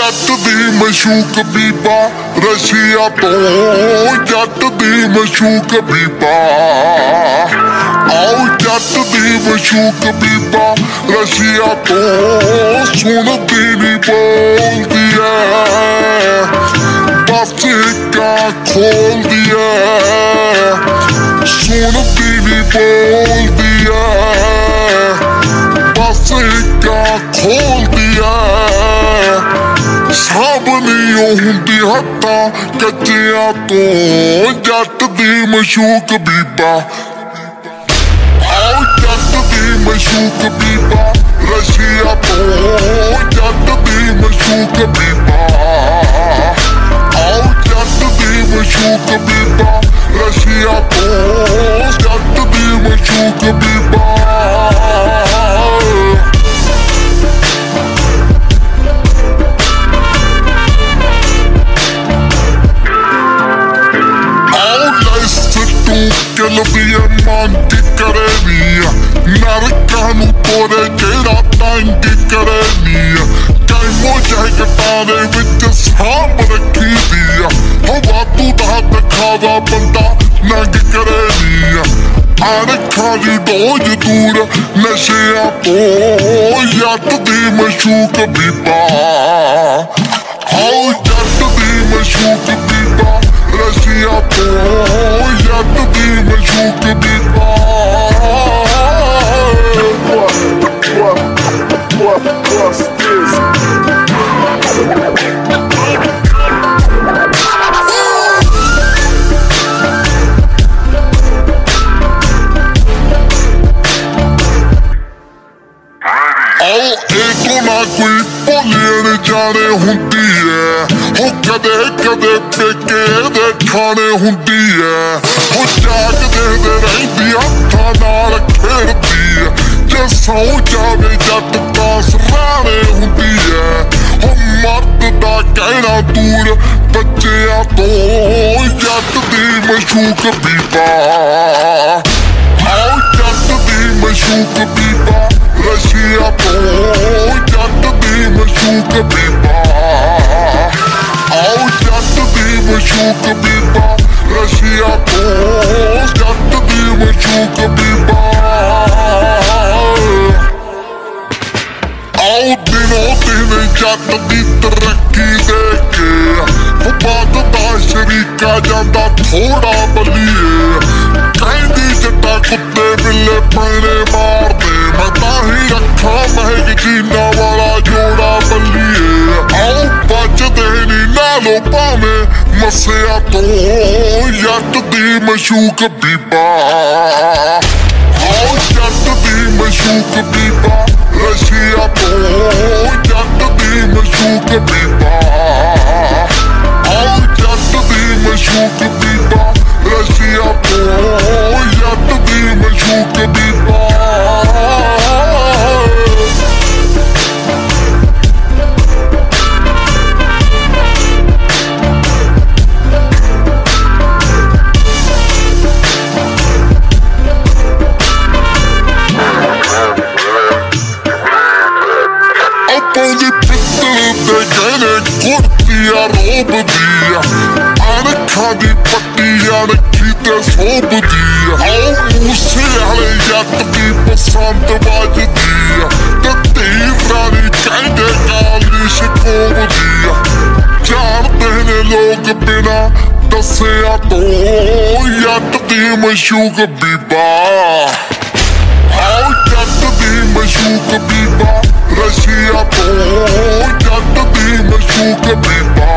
जट दी मशूक Biba Russia तो जट दी मशूक बीबा आओ जट दी मशूक Biba Russia तो सुनती नहीं बोलती है बस का खोल दिया सुनती नहीं बोलती है बस का खोल दिया सब नहीं होंदी हत्ता कच्चिया तो जट दी मशूक बीबा आओ जट दी मशूक बीबा रशिया तो जट दी मशूक बीबा आओ जट दी मशूक बीबा रशिया तो जट दी मशूक बीबा कल दिया मांग करे निया नरकानू तोरे केड़ा तंग करे निया कई मोजा कटारे विच सांप रखी दिया हवा तू दा दिखावा बंदा नंग करे निया अणखा दी डोज दूर नशिया तो जट दी मशूक बीबा आओ जट दी मशूक बीबा रशिया तो जट दी मशूक बीबा What's this? ना कोई भुलियन जाने हुंदी है हो कदे कदे पेके दे खाने हुंदी है हो जागदे दे रहिंदी हत्थां नाल खेड़दी है जे सौ जावे जट तां सराणे हुंदी है हो मर्द दा कहना दूर बच्चियां तो जट दी मशूक बीबा आओ जट दी मशूक बीबा रशिया तो जट दी मशूक बीबा आओ जट दी मशूक बीबा रशिया तो जट दी मशूक बीबा आओ दिनों दिन जट दी तरक्की देखे बददा शरीका जांदा थोड़ा बलिए कहंदी जट्टा कुत्ते बिल्ले पैने मारदे मैं ताही रखा महक जीना वाला जोड़ा बलिए आओ बचदे नी नालो भावे मसिया तो जट दी मशूक बीबा आओ जट दी मशूक बीबा रशिया तो जट दी मशूक बीबा आओ जट दी मशूक बीबा रशिया तो जट दी मशूक बीबा रोब दिया अणखा दी पट्टिया रखी ते सोब दिया आओ मूसे आले जट दी पसंद बजदी ते तीर रानी कहंदे काली शकोब दिया जानदे ने लोग बिना दस्सिया तो जट दी मशूक बीबा आओ जट दी मशूक बीबा रशिया तो जट दी मशूक बीबा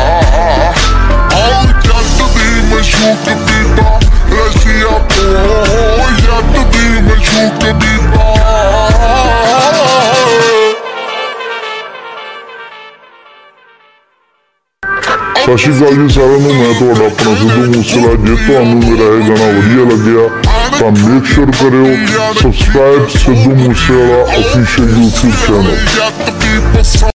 आओ जट दी मशूक बीबा रशिया तो जट दी मशूक बीबा सत श्री अकाल जी सारिਆਂ ਨੂੰ मैं ਤੁਹਾਡਾ ਆਪਣਾ ਸਿੱਧੂ ਮੂਸੇਵਾਲਾ ਜੇ ਤੁਹਾਨੂੰ ਮੇਰਾ ਇਹ ਗਾਣਾ ਵਧੀਆ ਲੱਗਿਆ ਤਾਂ ਮੇਕ ਸ਼ੋਰ ਕਰਿਓ subscribe Sidhu Moosewala official YouTube channel.